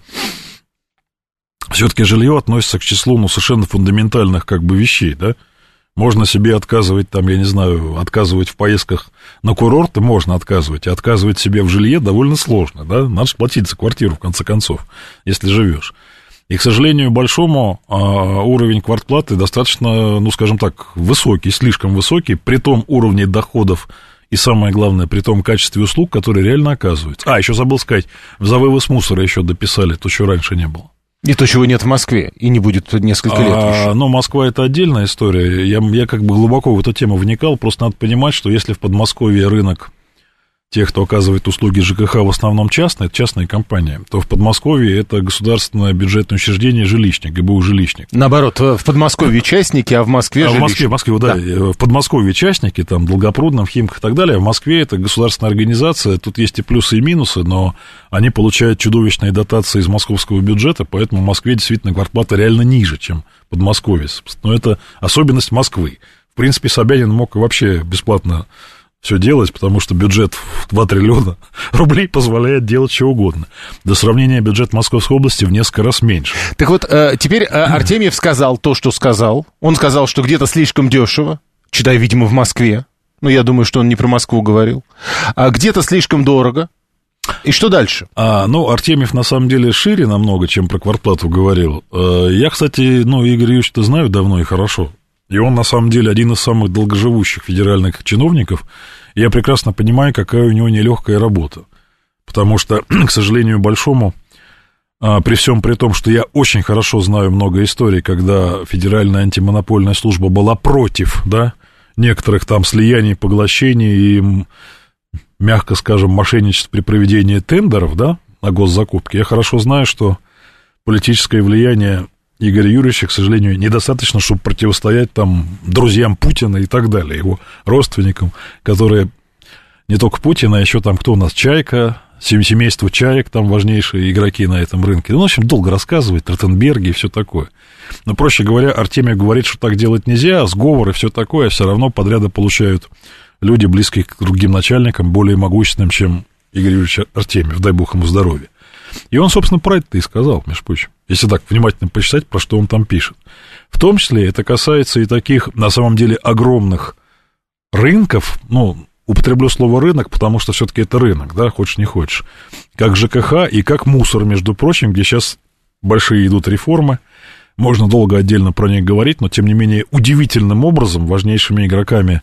все-таки жилье относится к числу, ну, совершенно фундаментальных, как бы, вещей, да. Можно себе отказывать, там, я не знаю, отказывать в поездках на курорты, можно отказывать, а отказывать себе в жилье довольно сложно, да, надо же платить за квартиру, в конце концов, если живешь. И, к сожалению, большому а, уровень квартплаты достаточно, ну, скажем так, высокий, слишком высокий, при том уровне доходов и, самое главное, при том качестве услуг, которые реально оказываются. А, еще забыл сказать, за вывоз мусора еще дописали, то, чего раньше не было. И то, чего нет в Москве, и не будет несколько лет а, еще. Но Москва — это отдельная история. Я, я как бы глубоко в эту тему вникал, просто надо понимать, что если в Подмосковье рынок тех, кто оказывает услуги ЖКХ, в основном частные, это частные компании, то в Подмосковье это государственное бюджетное учреждение «Жилищник», ГБУ «Жилищник». Наоборот, в Подмосковье частники, а в Москве а жилищник. в Москве, в Москве, да, да. В Подмосковье частники, там, Долгопрудном, в Химках и так далее, а в Москве это государственная организация, тут есть и плюсы, и минусы, но они получают чудовищные дотации из московского бюджета, поэтому в Москве действительно квартплата реально ниже, чем в Подмосковье. Но это особенность Москвы. В принципе, Собянин мог вообще бесплатно все делать, потому что бюджет в два триллиона рублей позволяет делать что угодно. До сравнения бюджет Московской области в несколько раз меньше. Так вот, теперь Артемьев сказал то, что сказал. Он сказал, что где-то слишком дешево, читай, видимо, в Москве. Ну, я думаю, что он не про Москву говорил. А где-то слишком дорого. И что дальше? А, ну, Артемьев, на самом деле, шире намного, чем про квартплату говорил. Я, кстати, ну, Игорь Юрьевич-то знаю давно и хорошо. И он, на самом деле, один из самых долгоживущих федеральных чиновников. И я прекрасно понимаю, какая у него нелегкая работа. Потому что, к сожалению, большому, При всем при том, что я очень хорошо знаю много историй, когда Федеральная антимонопольная служба была против, да, некоторых там слияний, поглощений и, мягко скажем, мошенничеств при проведении тендеров, да, на госзакупки. Я хорошо знаю, что политическое влияние Игоря Юрьевича, к сожалению, недостаточно, чтобы противостоять там друзьям Путина и так далее, его родственникам, которые не только Путина, а еще там кто у нас, Чайка, семейство Чаек, там важнейшие игроки на этом рынке. Ну, в общем, долго рассказывать, Ротенберги и все такое. Но, проще говоря, Артемьев говорит, что так делать нельзя, сговор и все такое, а все равно подряды получают люди, близкие к другим начальникам, более могущественным, чем Игорь Юрьевич Артемьев, дай бог ему здоровья. И он, собственно, про это и сказал, между прочим, если так внимательно почитать, про что он там пишет. В том числе это касается и таких, на самом деле, огромных рынков, ну, употреблю слово рынок, потому что все-таки это рынок, да, хочешь не хочешь, как ЖКХ и как мусор, между прочим, где сейчас большие идут реформы, можно долго отдельно про них говорить, но, тем не менее, удивительным образом важнейшими игроками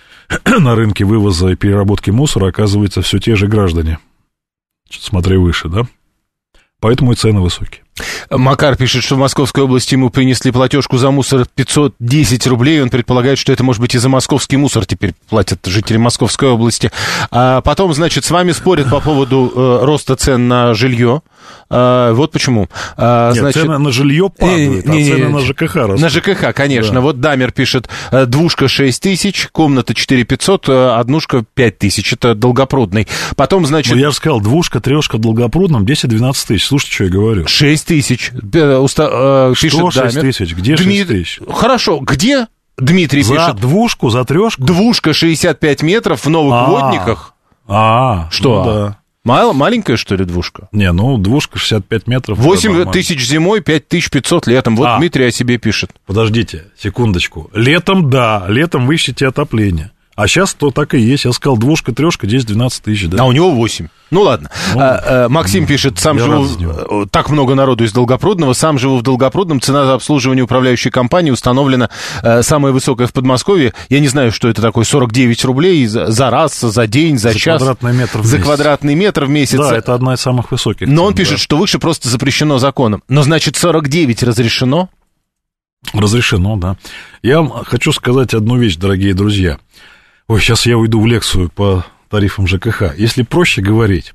на рынке вывоза и переработки мусора оказываются все те же граждане. Смотри выше, да? Поэтому и цены высокие. Макар пишет, что в Московской области ему принесли платежку за мусор пятьсот десять рублей. Он предполагает, что это, может быть, и за московский мусор теперь платят жители Московской области. А потом, значит, с вами спорят по поводу э, роста цен на жилье. А, вот почему. А, Нет, значит, цены на жилье падают, не, не, а цены не, на ЖКХ растут. На ЖКХ, конечно. Да. Вот Дамер пишет, двушка шесть тысяч, комната четыре тысячи пятьсот, однушка пять тысяч. Это Долгопрудный. Потом, значит... Ну, я же сказал, двушка, трешка в Долгопрудном, десять-двенадцать тысяч. Слушайте, что я говорю. шесть тысяч. Уста... Что пишет шесть Дамер. Тысяч? Где Дми... шесть тысяч? Хорошо, где? Дмитрий за пишет. За двушку, за трешку? Двушка шестьдесят пять метров в Новых А-а-а. Водниках. А, что? Ну, да. Мал, маленькая, что ли, двушка? Не, ну, двушка шестьдесят пять метров. восемь тысяч зимой, пять тысяч пятьсот летом. Вот а, Дмитрий о себе пишет. Подождите, секундочку. Летом, да, летом вы ищете отопление. А сейчас то так и есть. Я сказал, двушка, трешка, десять-двенадцать тысяч, да? А у него восемь. Ну, ладно. Ну, а, а, Максим пишет, сам живу... Так много народу из Долгопрудного. Сам живу в Долгопрудном. Цена за обслуживание управляющей компании установлена а, самая высокая в Подмосковье. Я не знаю, что это такое. сорок девять рублей за, за раз, за день, за, за час. Квадратный метр в за квадратный метр в месяц. Да, это одна из самых высоких. Но цен, он пишет, да. что выше просто запрещено законом. Но, значит, сорок девять разрешено? Разрешено, да. Я вам хочу сказать одну вещь, дорогие друзья. Ой, сейчас я уйду в лекцию по тарифам ЖКХ. Если проще говорить,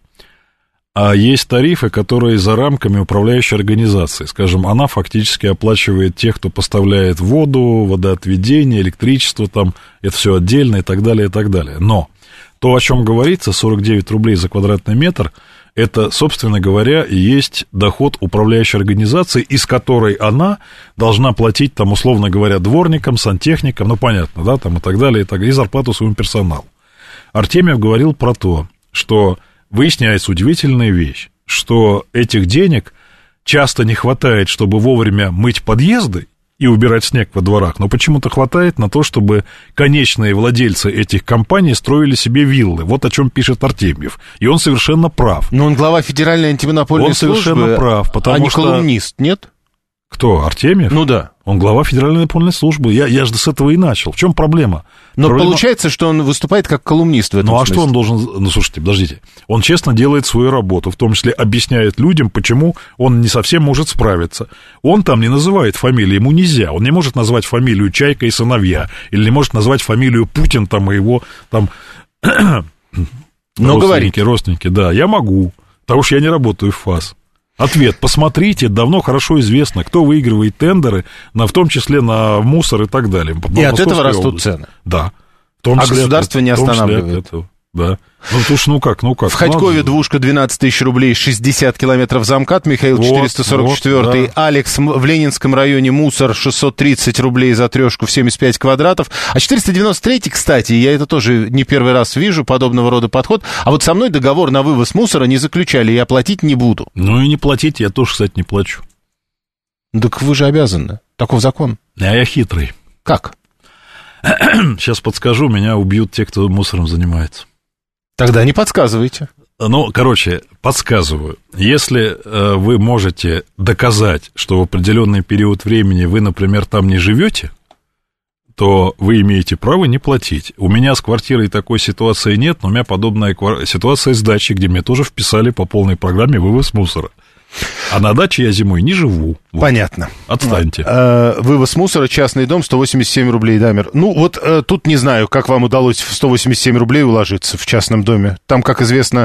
а есть тарифы, которые за рамками управляющей организации. Скажем, она фактически оплачивает тех, кто поставляет воду, водоотведение, электричество, там, это все отдельно и так далее, и так далее. Но то, о чем говорится, сорок девять рублей за квадратный метр, это, собственно говоря, и есть доход управляющей организации, из которой она должна платить, там, условно говоря, дворникам, сантехникам, ну, понятно, да, там, и так далее, и, так, и зарплату своему персоналу. Артемьев говорил про то, что выясняется удивительная вещь, что этих денег часто не хватает, чтобы вовремя мыть подъезды и убирать снег во дворах, но почему-то хватает на то, чтобы конечные владельцы этих компаний строили себе виллы. Вот о чем пишет Артемьев. И он совершенно прав. Но он глава Федеральной антимонопольной он службы. Он совершенно прав, потому а не что... колумнист, нет? Кто, Артемьев? Ну да. Он глава Федеральной антимонопольной службы. Я, я же с этого и начал. В чем проблема? Но проблема... получается, что он выступает как колумнист в этом Ну, а смысле. что он должен... Ну, слушайте, подождите. Он честно делает свою работу, в том числе объясняет людям, почему он не совсем может справиться. Он там не называет фамилии, ему нельзя. Он не может назвать фамилию Чайка и сыновья, или не может назвать фамилию Путин, там, и его, там... Но говорите. Родственники, да, я могу, потому что я не работаю в ФАС. Ответ. Посмотрите, давно хорошо известно, кто выигрывает тендеры, на, в том числе на мусор и так далее. И от этого растут области. Цены? Да. В том а числе государство от, не останавливает? Да. Ну, слушай, ну как, ну как. В Ходькове надо... двушка двенадцать тысяч рублей, шестьдесят километров замкат, Михаил вот, четыреста сорок четыре, вот, да. Алекс в Ленинском районе мусор шестьсот тридцать рублей за трешку в семьдесят пять квадратов. А четыреста девяносто три, кстати, я это тоже не первый раз вижу, подобного рода подход. А вот со мной договор на вывоз мусора не заключали, я платить не буду. Ну и не платите, я тоже, кстати, не плачу. Так вы же обязаны, таков закон. А я хитрый. Как? Сейчас подскажу, меня убьют те, кто мусором занимается. Тогда не подсказывайте. Ну, короче, подсказываю. Если э, вы можете доказать, что в определенный период времени вы, например, там не живете, то вы имеете право не платить. У меня с квартирой такой ситуации нет, но у меня подобная квар... ситуация с дачей, где мне тоже вписали по полной программе вывоз мусора. А на даче я зимой не живу. Вот. Понятно. Отстаньте. А, вывоз мусора, частный дом, сто восемьдесят семь рублей, Дамир. Ну, вот а, тут не знаю, как вам удалось в сто восемьдесят семь рублей уложиться в частном доме. Там, как известно,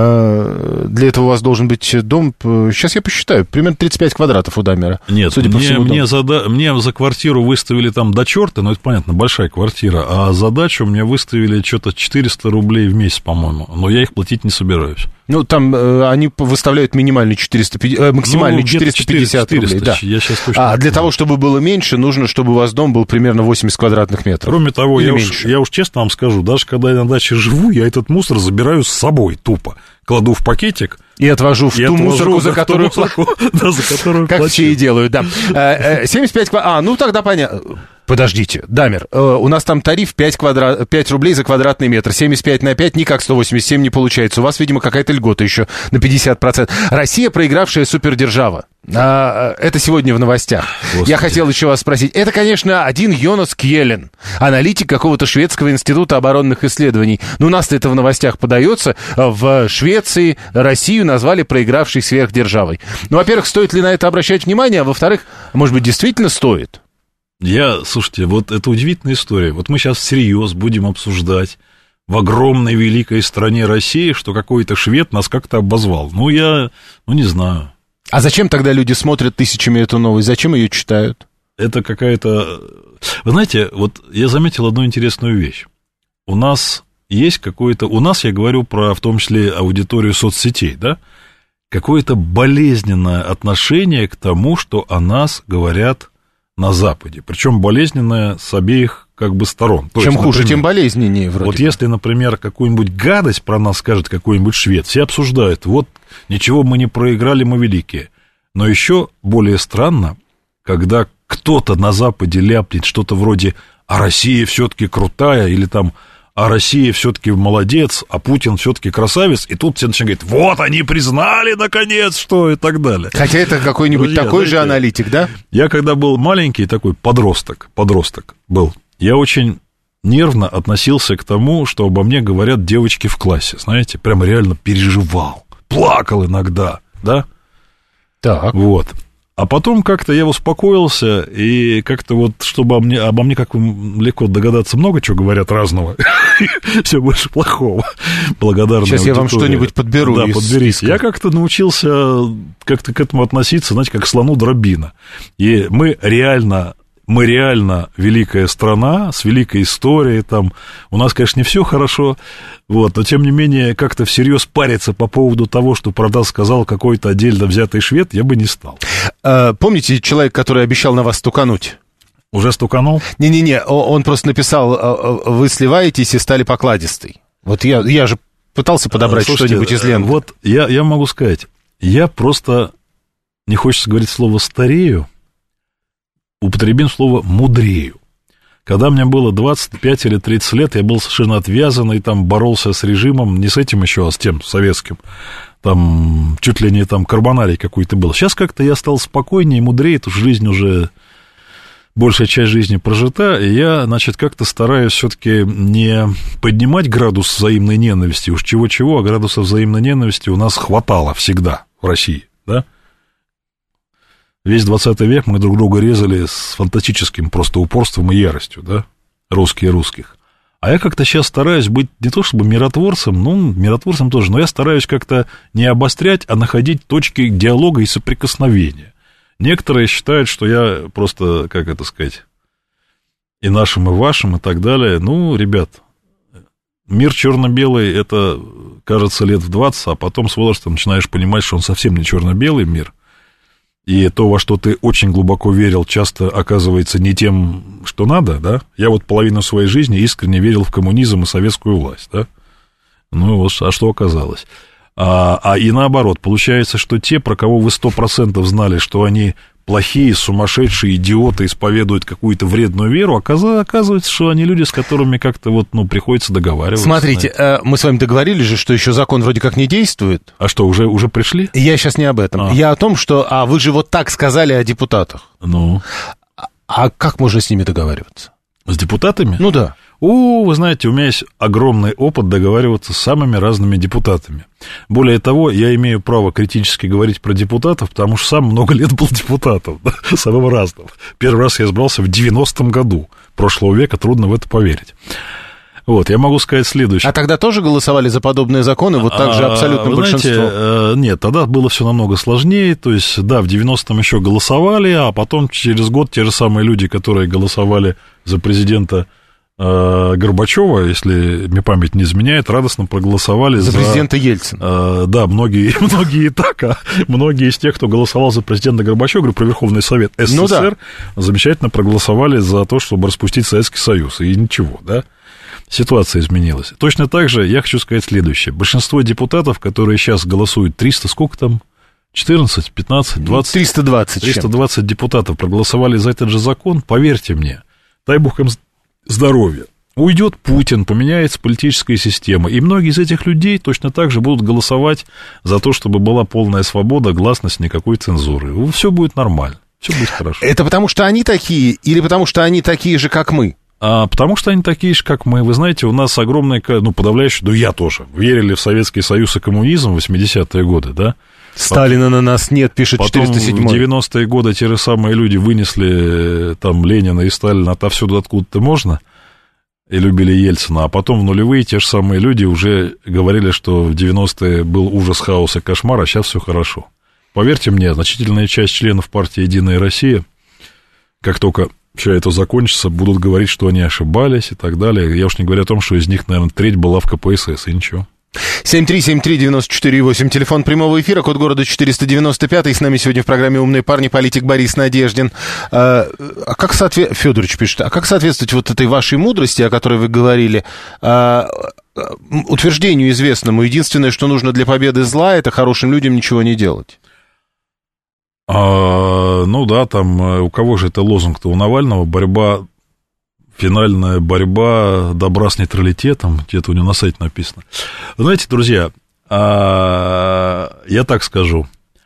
а, для этого у вас должен быть дом, сейчас я посчитаю, примерно тридцать пять квадратов у Дамира. Нет, судя по мне, всему, мне, за, мне за квартиру выставили там до черта, ну, это понятно, большая квартира, а за дачу мне выставили что-то четыреста рублей в месяц, по-моему, но я их платить не собираюсь. Ну, там э, они выставляют минимальный четыреста пятьдесят, э, максимальный ну, четыреста пятьдесят рублей. Да. Я сейчас точно а для того, чтобы было меньше, нужно, чтобы у вас дом был примерно восемьдесят квадратных метров. Кроме того, я уж, я уж честно вам скажу, даже когда я на даче живу, я этот мусор забираю с собой тупо. Кладу в пакетик. И отвожу в и ту отвожу, мусорку, за да, которую... мусорку, да, за которую как плачу. все и делают, да. семьдесят пять квадратов... А, ну тогда понятно. Подождите, Дамир, у нас там тариф пять, квадрат... пять рублей за квадратный метр. семьдесят пять на пять никак сто восемьдесят семь не получается. У вас, видимо, какая-то льгота еще на пятьдесят процентов. Россия проигравшая супердержава. А, это сегодня в новостях. Господи. Я хотел еще вас спросить. Это, конечно, один Йонас Кьеллен, аналитик какого-то шведского института оборонных исследований. Но у нас-то это в новостях подается. В Швеции Россию назвали проигравшей сверхдержавой. Ну, во-первых, стоит ли на это обращать внимание? А во-вторых, может быть, действительно стоит? Я, слушайте, вот это удивительная история. Вот мы сейчас всерьез будем обсуждать в огромной великой стране России, что какой-то швед нас как-то обозвал. Ну, я, ну, не знаю. А зачем тогда люди смотрят тысячами эту новость? Зачем ее читают? Это какая-то... Вы знаете, вот я заметил одну интересную вещь. У нас есть какое-то... У нас, я говорю про, в том числе, аудиторию соцсетей, да? Какое-то болезненное отношение к тому, что о нас говорят на Западе. Причем болезненное с обеих как бы сторон. То Чем есть, хуже, например, тем болезненнее вроде. Вот бы. если, например, какую-нибудь гадость про нас скажет какой-нибудь швед, все обсуждают, вот ничего мы не проиграли, мы великие. Но еще более странно, когда кто-то на Западе ляпнет что-то вроде «а Россия все-таки крутая» или там «а Россия все-таки молодец, а Путин все-таки красавец», и тут все начинают говорить «вот они признали, наконец, что» и так далее. Хотя это какой-нибудь Друзья, такой знаете, же аналитик, да? Я когда был маленький, такой подросток, подросток был, я очень нервно относился к тому, что обо мне говорят девочки в классе, знаете, прямо реально переживал, плакал иногда, да? Так. Вот. А потом как-то я успокоился, и как-то вот, чтобы обо мне, обо мне, как легко догадаться, много чего говорят разного, все больше плохого, благодарна Сейчас аудитория. Я вам что-нибудь подберу. Да, подберите. Я как-то научился как-то к этому относиться, знаете, как к слону дробина. И мы реально... Мы реально великая страна с великой историей, там, у нас, конечно, не все хорошо, вот, но, тем не менее, как-то всерьез париться по поводу того, что про нас сказал какой-то отдельно взятый швед, я бы не стал. А, помните человек, который обещал на вас стукануть? Уже стуканул? Не-не-не, он просто написал, вы сливаетесь и стали покладистой. Вот я, я же пытался подобрать Слушайте, что-нибудь из ленты. Вот я, я могу сказать, я просто, не хочется говорить слово «старею», употребим слово «мудрею». Когда мне было двадцать пять или тридцать лет, я был совершенно отвязанный, там, боролся с режимом, не с этим еще, а с тем, советским, там, чуть ли не там карбонарий какой-то был. Сейчас как-то я стал спокойнее, мудрее, потому что жизнь уже, большая часть жизни прожита, и я, значит, как-то стараюсь все-таки не поднимать градус взаимной ненависти, уж чего-чего, а градуса взаимной ненависти у нас хватало всегда в России, да? Весь двадцатый век мы друг друга резали с фантастическим просто упорством и яростью, да, русские русских. А я как-то сейчас стараюсь быть не то чтобы миротворцем, ну, миротворцем тоже, но я стараюсь как-то не обострять, а находить точки диалога и соприкосновения. Некоторые считают, что я просто, как это сказать, и нашим, и вашим, и так далее. Ну, ребят, мир черно-белый, это, кажется, лет в двадцать, а потом с возрастом начинаешь понимать, что он совсем не черно-белый мир. И то, во что ты очень глубоко верил, часто оказывается не тем, что надо, да? Я вот половину своей жизни искренне верил в коммунизм и советскую власть, да? Ну, вот, а что оказалось? А, а и наоборот, получается, что те, про кого вы сто процентов знали, что они плохие, сумасшедшие, идиоты, исповедуют какую-то вредную веру, оказывается, что они люди, с которыми как-то вот, ну, приходится договариваться. Смотрите, знаете. Мы с вами договорились же, что еще закон вроде как не действует. А что, уже, уже пришли? Я сейчас не об этом. А. Я о том, что... А вы же вот так сказали о депутатах. Ну? А, а как можно с ними договариваться? С депутатами? Ну да. О, вы знаете, у меня есть огромный опыт договариваться с самыми разными депутатами. Более того, я имею право критически говорить про депутатов, потому что сам много лет был депутатом, да, самым разным. Первый раз я избрался в девяностом году прошлого века, трудно в это поверить. Вот, я могу сказать следующее. А тогда тоже голосовали за подобные законы, вот так же абсолютно а, большинство? Знаете, нет, тогда было все намного сложнее, то есть, да, в девяностом еще голосовали, а потом через год те же самые люди, которые голосовали за президента э, Горбачева, если мне память не изменяет, радостно проголосовали за... За президента Ельцина. Э, да, многие, многие и так, а многие из тех, кто голосовал за президента Горбачева, говорю про Верховный Совет СССР, ну, да. замечательно проголосовали за то, чтобы распустить Советский Союз, и ничего, да. Ситуация изменилась. Точно так же я хочу сказать следующее. Большинство депутатов, которые сейчас голосуют, триста, сколько там? четырнадцать, пятнадцать, двадцать? триста двадцать. триста двадцать депутатов проголосовали за этот же закон. Поверьте мне, дай бог им здоровья. Уйдет Путин, поменяется политическая система, и многие из этих людей точно так же будут голосовать за то, чтобы была полная свобода, гласность, никакой цензуры. Все будет нормально, все будет хорошо. Это потому что они такие, или потому что они такие же, как мы? А, потому что они такие же, как мы. Вы знаете, у нас огромное, ну, подавляющее, ну, я тоже, верили в Советский Союз и коммунизм в восьмидесятые годы, да? Сталина потом, на нас нет, пишет четыреста седьмой. Потом в девяностые годы те же самые люди вынесли там Ленина и Сталина отовсюду, откуда-то можно, и любили Ельцина, а потом в нулевые те же самые люди уже говорили, что в девяностые был ужас, хаос и кошмар, а сейчас все хорошо. Поверьте мне, значительная часть членов партии «Единая Россия», как только все это закончится, будут говорить, что они ошибались и так далее. Я уж не говорю о том, что из них, наверное, треть была в ка пэ эс эс, и ничего. семь три семь три девять четыре восемь, телефон прямого эфира, код города четыреста девяносто пять. С нами сегодня в программе «Умные парни» политик Борис Надеждин. А, а как соответ... Федорович пишет, а как соответствовать вот этой вашей мудрости, о которой вы говорили, а, утверждению известному, единственное, что нужно для победы зла, это хорошим людям ничего не делать? А, ну да, там у кого же это лозунг-то? У Навального борьба, финальная борьба добра с нейтралитетом, где-то у него на сайте написано. Знаете, друзья, а, я так скажу,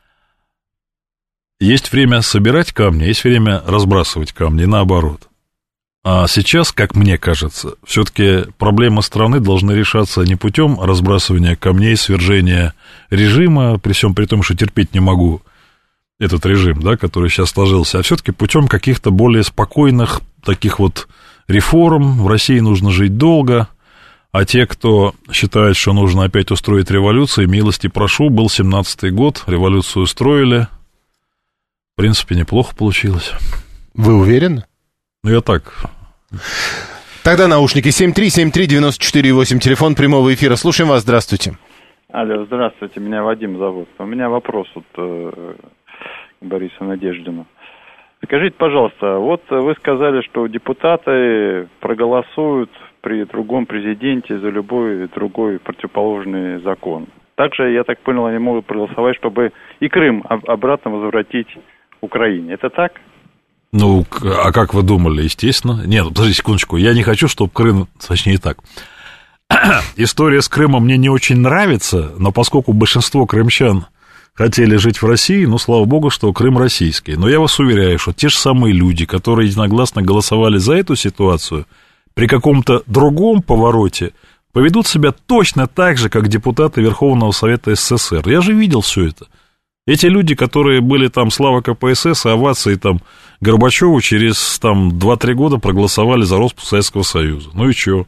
есть время собирать камни, есть время разбрасывать камни, наоборот. А сейчас, как мне кажется, все-таки проблемы страны должны решаться не путем разбрасывания камней, свержения режима, при всем при том, что терпеть не могу этот режим, да, который сейчас сложился, а все-таки путем каких-то более спокойных таких вот реформ. В России нужно жить долго, а те, кто считает, что нужно опять устроить революцию, милости прошу, был семнадцатый год, революцию устроили, в принципе, неплохо получилось. Вы уверены? Ну, я так... Тогда наушники семь три семь три девять четыре восемь, телефон прямого эфира. Слушаем вас, здравствуйте. Алло, здравствуйте, меня Вадим зовут. У меня вопрос вот э, к Борису Надеждину. Скажите, пожалуйста, вот вы сказали, что депутаты проголосуют при другом президенте за любой другой противоположный закон. Также, я так понял, они могут проголосовать, чтобы и Крым обратно возвратить Украине. Это так? Ну, а как вы думали, естественно? Нет, подождите секундочку, я не хочу, чтобы Крым, точнее так. История с Крымом мне не очень нравится, но поскольку большинство крымчан хотели жить в России, ну, слава богу, что Крым российский. Но я вас уверяю, что те же самые люди, которые единогласно голосовали за эту ситуацию, при каком-то другом повороте поведут себя точно так же, как депутаты Верховного Совета СССР. Я же видел все это. Эти люди, которые были там слава ка пэ эс эс, овации там Горбачеву, через там два-три года проголосовали за распуск Советского Союза. Ну и чё?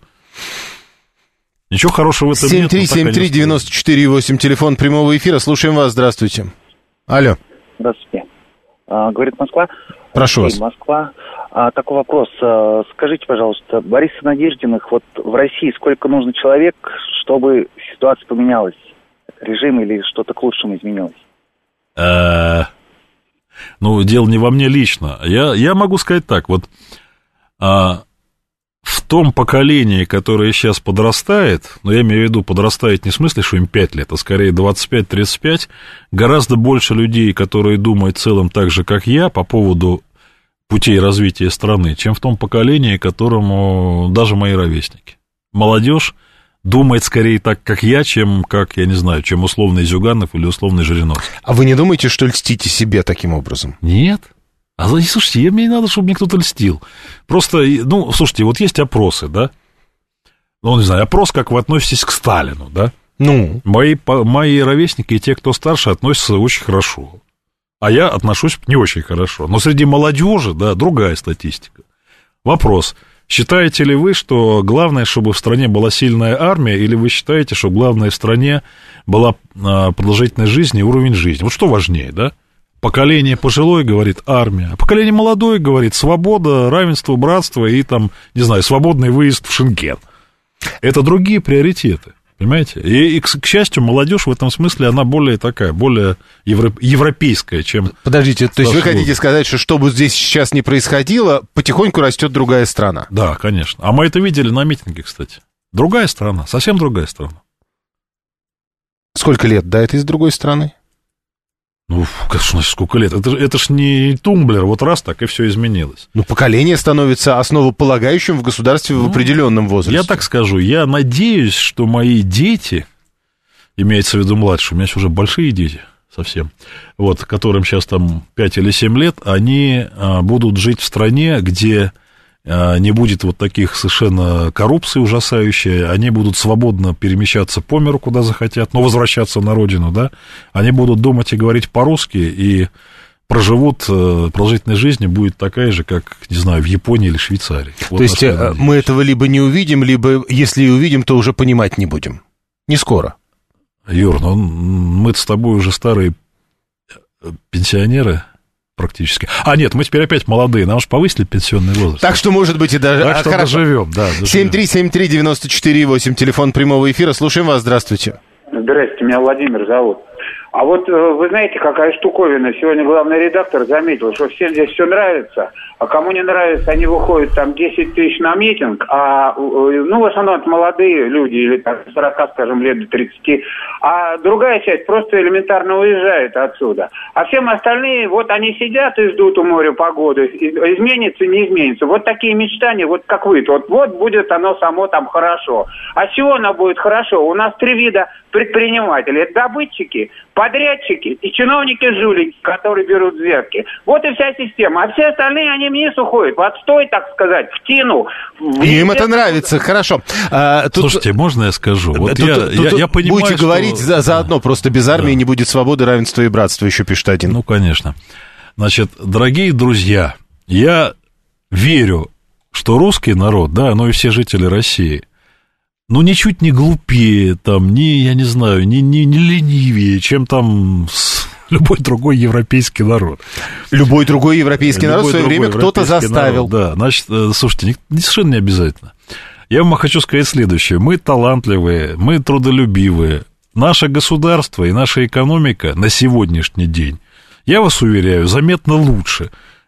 Ничего хорошего в этом нет. семь три семь три девять четыре восемь, телефон прямого эфира. Слушаем вас, здравствуйте. Алло. Здравствуйте. А, говорит Москва. Прошу вас. Москва. А, такой вопрос. А, скажите, пожалуйста, Бориса Надеждиных, вот в России сколько нужно человек, чтобы ситуация поменялась? Режим или что-то к лучшему изменилось? А, ну, дело не во мне лично. Я, я могу сказать так, вот... А, в том поколении, которое сейчас подрастает, но я имею в виду подрастает не в смысле, что им пять лет, а скорее двадцать пять тридцать пять, гораздо больше людей, которые думают в целом так же, как я, по поводу путей развития страны, чем в том поколении, которому даже мои ровесники. Молодежь думает скорее так, как я, чем, как, я не знаю, чем условный Зюганов или условный Жириновский. А вы не думаете, что льстите себе таким образом? Нет. А, слушайте, мне не надо, чтобы мне кто-то льстил. Просто, ну, слушайте, вот есть опросы, да? ну, не знаю, опрос, как вы относитесь к Сталину, да? Ну? Мои, мои ровесники и те, кто старше, относятся очень хорошо. А я отношусь не очень хорошо. Но среди молодежи, да, другая статистика. Вопрос. Считаете ли вы, что главное, чтобы в стране была сильная армия, или вы считаете, что главное в стране была продолжительность жизни и уровень жизни? Вот что важнее, да? Поколение пожилое говорит армия, а поколение молодое говорит свобода, равенство, братство и там, не знаю, свободный выезд в Шенген. Это другие приоритеты. Понимаете? И, и к, к счастью, молодежь в этом смысле, она более такая, более евро, европейская, чем... Подождите, то есть вы хотите сказать, что что бы здесь сейчас ни происходило, потихоньку растет другая страна? Да, конечно. А мы это видели на митинге, кстати. Другая страна, совсем другая страна. Сколько лет до этой с другой страны? Ну, конечно, сколько лет? Это, это ж не тумблер, вот раз так и все изменилось. Ну, поколение становится основополагающим в государстве ну, в определенном возрасте. Я так скажу, я надеюсь, что мои дети, имеется в виду младшие, у меня уже большие дети совсем, вот, которым сейчас там пять или семь лет, они а, будут жить в стране, где а, не будет вот таких совершенно коррупций ужасающей, они будут свободно перемещаться по миру, куда захотят, но возвращаться на родину, да, они будут думать и говорить по-русски, и проживут, продолжительность жизни будет такая же, как, не знаю, в Японии или Швейцарии. Вот то есть мы этого либо не увидим, либо, если и увидим, то уже понимать не будем. Не скоро. Юр, ну мы с тобой уже старые пенсионеры практически. А, нет, мы теперь опять молодые, нам же повысили пенсионный возраст. Так что, может быть, и даже... Так что хорошо. Доживем, да. Доживем. семь три семь три девяносто четыре восемь, телефон прямого эфира. Слушаем вас, здравствуйте. Здравствуйте, меня Владимир зовут. А вот вы знаете, какая штуковина? Сегодня главный редактор заметил, что всем здесь все нравится, а кому не нравится, они выходят там десять тысяч на митинг, а, ну, в основном это молодые люди, или там сорока, скажем, лет до тридцати, а другая часть просто элементарно уезжает отсюда. А всем остальные, вот они сидят и ждут у моря погоды, изменится, не изменится. Вот такие мечтания, вот как вы, вот, вот будет оно само там хорошо. А с чего оно будет хорошо? У нас три вида предпринимателей. Это добытчики, подрядчики и чиновники-жулики, которые берут взятки. Вот и вся система. А все остальные, они вниз уходят. В отстой, так сказать, в тину. В... Им это нравится, хорошо. А, тут... Слушайте, можно я скажу? Вот тут, я, тут, я, тут я понимаю, будете что... говорить за, заодно, просто без армии да. не будет свободы, равенства и братства, еще пишет один. Ну, конечно. Значит, дорогие друзья, я верю, что русский народ, да, ну и все жители России, ну, ничуть не глупее, там, не, я не знаю, не, не, не ленивее, чем там любой другой европейский народ. Любой другой европейский любой народ в свое время кто-то заставил. Народ, да, значит, слушайте, не, совершенно не обязательно. Я вам хочу сказать следующее. Мы талантливые, мы трудолюбивые. Наше государство и наша экономика на сегодняшний день, я вас уверяю, заметно лучше,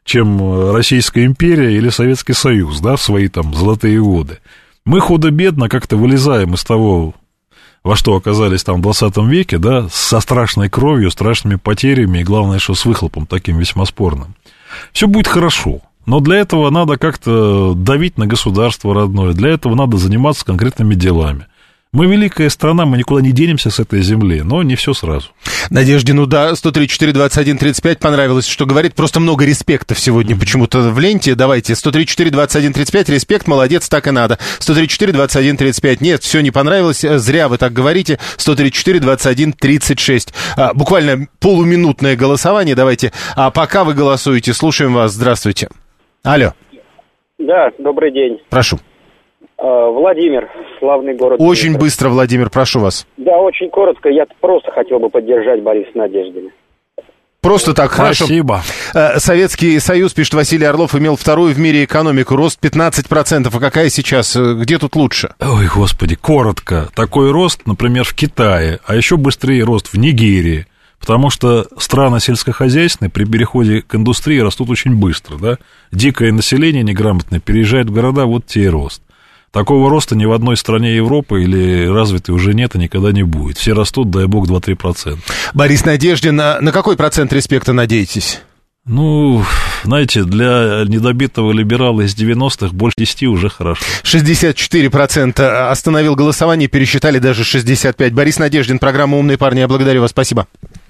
чем Российская империя или Советский Союз, да, в свои там золотые годы. Мы худо-бедно как-то вылезаем из того, во что оказались там в двадцатом веке, да, со страшной кровью, страшными потерями, и главное, что с выхлопом таким весьма спорным. Все будет хорошо, но для этого надо как-то давить на государство родное, для этого надо заниматься конкретными делами. Мы великая страна, мы никуда не денемся с этой земли, но не все сразу. Надеждину, да, сто тридцать четыре двадцать один тридцать пять понравилось, что говорит, просто много респектов сегодня почему-то в ленте. Давайте, сто тридцать четыре двадцать один тридцать пять, респект, молодец, так и надо. сто тридцать четыре двадцать один тридцать пять, нет, все не понравилось, зря вы так говорите. сто тридцать четыре двадцать один тридцать шесть. А, буквально полуминутное голосование, давайте. А пока вы голосуете, слушаем вас, здравствуйте. Алло. Да, добрый день. Прошу. Владимир, славный город. Очень Дмитров. Быстро, Владимир, прошу вас. Да, очень коротко. Я просто хотел бы поддержать Бориса Надеждина. Просто так, хорошо. Спасибо. Советский Союз, пишет Василий Орлов, имел вторую в мире экономику, рост пятнадцать процентов. А какая сейчас? Где тут лучше? Ой, господи, коротко. Такой рост, например, в Китае, а еще быстрее рост в Нигерии. Потому что страны сельскохозяйственные при переходе к индустрии растут очень быстро, да? Дикое население неграмотное переезжает в города, вот те и рост. Такого роста ни в одной стране Европы или развитой уже нет и никогда не будет. Все растут, дай бог, два-три процента. Борис Надеждин, на, на какой процент респекта надеетесь? Ну, знаете, для недобитого либерала из девяностых больше десяти уже хорошо. шестьдесят четыре процента остановил голосование, пересчитали даже шестьдесят пять процентов. Борис Надеждин, программа «Умные парни». Я благодарю вас, спасибо.